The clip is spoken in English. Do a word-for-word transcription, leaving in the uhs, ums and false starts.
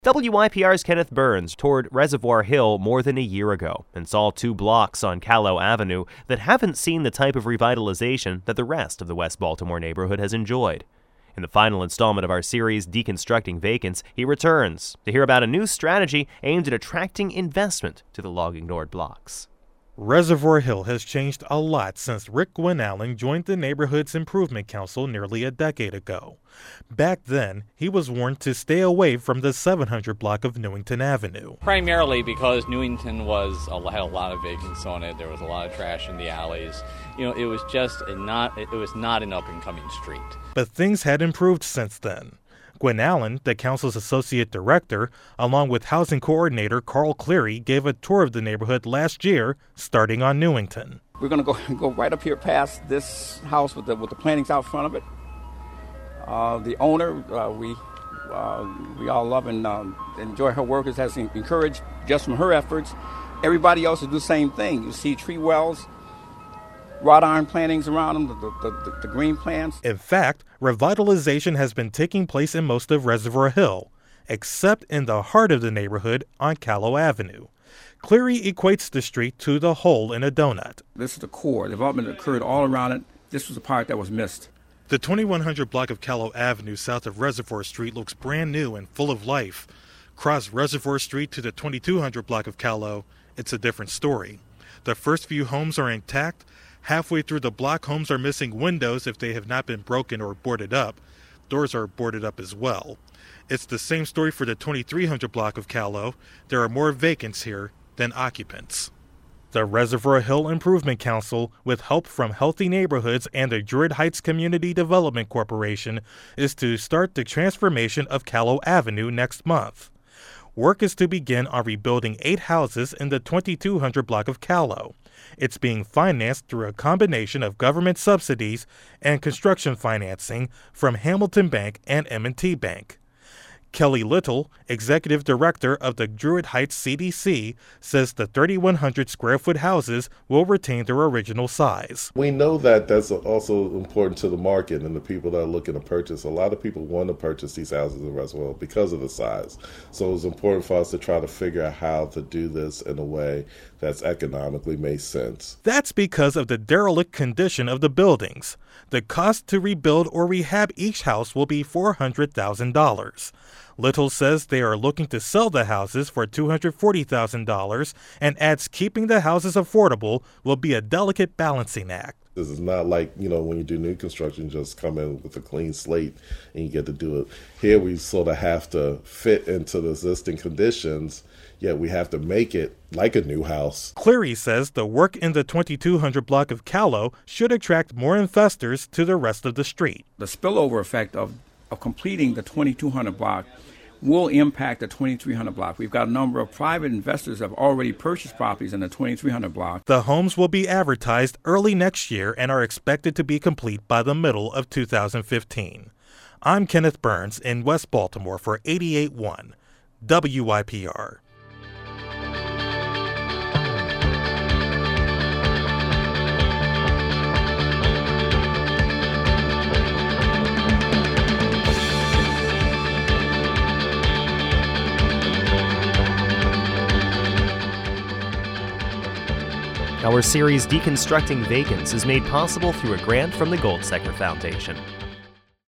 W Y P R's Kenneth Burns toured Reservoir Hill more than a year ago and saw two blocks on Callow Avenue that haven't seen the type of revitalization that the rest of the West Baltimore neighborhood has enjoyed. In the final installment of our series, Deconstructing Vacants, he returns to hear about a new strategy aimed at attracting investment to the long-ignored blocks. Reservoir Hill has changed a lot since Rick Gwynallen joined the Neighborhood's Improvement Council nearly a decade ago. Back then, he was warned to stay away from the seven hundred block of Newington Avenue. Primarily because Newington was had a lot of vacants on it. There was a lot of trash in the alleys. You know, it was just a not it was not an up-and-coming street. But things had improved since then. Gwynallen, the council's associate director, along with housing coordinator Carl Cleary, gave a tour of the neighborhood last year, starting on Newington. We're going to go go right up here past this house with the with the plantings out front of it. Uh, the owner, uh, we uh, we all love and uh, enjoy her work. It has encouraged just from her efforts. Everybody else to do the same thing. You see tree wells, wrought iron plantings around them, the, the, the, the green plants. In fact, revitalization has been taking place in most of Reservoir Hill, except in the heart of the neighborhood on Callow Avenue. Cleary equates the street to the hole in a donut. This is the core. Development occurred all around it. This was the part that was missed. The twenty-one hundred block of Callow Avenue south of Reservoir Street looks brand new and full of life. Cross Reservoir Street to the twenty-two hundred block of Callow, it's a different story. The first few homes are intact. Halfway through the block, homes are missing windows if they have not been broken or boarded up. Doors are boarded up as well. It's the same story for the twenty-three hundred block of Callow. There are more vacants here than occupants. The Reservoir Hill Improvement Council, with help from Healthy Neighborhoods and the Druid Heights Community Development Corporation, is to start the transformation of Callow Avenue next month. Work is to begin on rebuilding eight houses in the twenty-two hundred block of Callow. It's being financed through a combination of government subsidies and construction financing from Hamilton Bank and M and T Bank. Kelly Little, executive director of the Druid Heights C D C, says the thirty-one hundred square foot houses will retain their original size. We know that that's also important to the market and the people that are looking to purchase. A lot of people want to purchase these houses in Reservoir because of the size. So it's important for us to try to figure out how to do this in a way that's economically makes sense. That's because of the derelict condition of the buildings. The cost to rebuild or rehab each house will be four hundred thousand dollars. Little says they are looking to sell the houses for two hundred forty thousand dollars and adds keeping the houses affordable will be a delicate balancing act. This is not like, you know, when you do new construction, just come in with a clean slate and you get to do it. Here we sort of have to fit into the existing conditions, yet we have to make it like a new house. Cleary says the work in the twenty-two hundred block of Callow should attract more investors to the rest of the street. The spillover effect of, of completing the twenty-two hundred block will impact the twenty-three hundred block. We've got a number of private investors that have already purchased properties in the twenty-three hundred block. The homes will be advertised early next year and are expected to be complete by the middle of two thousand fifteen. I'm Kenneth Burns in West Baltimore for eighty-eight point one W Y P R. Our series Deconstructing Vacants is made possible through a grant from the Gold Sector Foundation.